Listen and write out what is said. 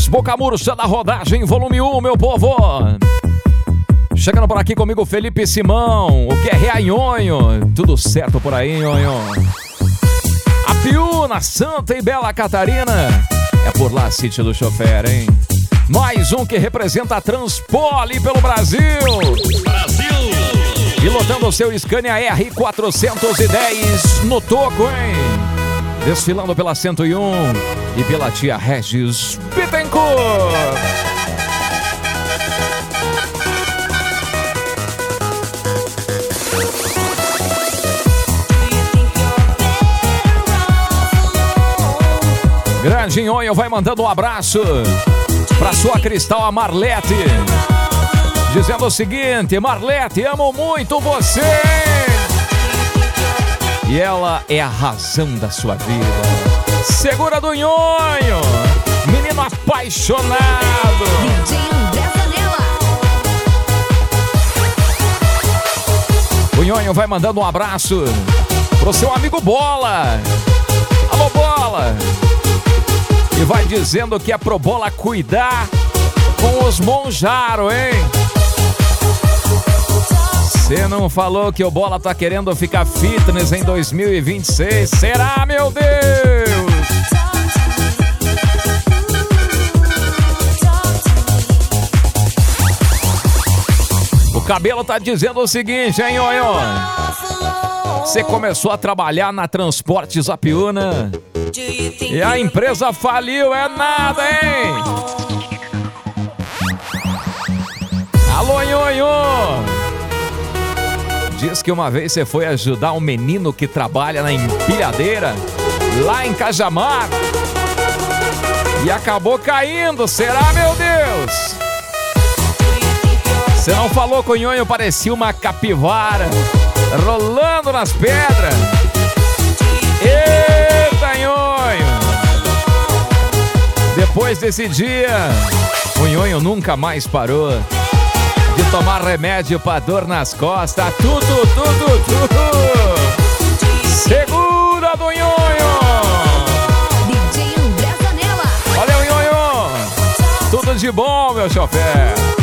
Denis, Boca Murcha da rodagem, volume 1, meu povo. Chegando por aqui comigo, Felipe Simão, o que é Reanhonho. Tudo certo por aí, Nhonho? A Piúna, Santa e Bela Catarina. É por lá, sítio do chofer, hein? Mais um que representa a Transpoli pelo Brasil. Pilotando o seu Scania R410 no toco, hein? Desfilando pela 101 e pela tia Regis Bittencourt. Grande Nhonho vai mandando um abraço pra sua Cristal, a Marlete, dizendo o seguinte: Marlete, amo muito você. E ela é a razão da sua vida. Segura do Nhonho, menino apaixonado. DJ André Zanella. O Nhonho vai mandando um abraço pro seu amigo Bola. Alô, Bola. E vai dizendo que é pro Bola cuidar com os Monjaro, hein? Você não falou que o Bola tá querendo ficar fitness em 2026? Será, meu Deus? O Cabelo tá dizendo o seguinte, hein, Nhonho? Você começou a trabalhar na Transportes Apiúna e a empresa faliu, é nada, hein? Alô, Nhonho! Diz que uma vez você foi ajudar um menino que trabalha na empilhadeira lá em Cajamar e acabou caindo, será, meu Deus? Você não falou que o Nhonho parecia uma capivara rolando nas pedras? Eita, Nhonho! Depois desse dia, o Nhonho nunca mais parou de tomar remédio pra dor nas costas. Tudo. Segura do Nhonho! DJ André Zanella. Olha o Nhonho! Tudo de bom, meu chofer!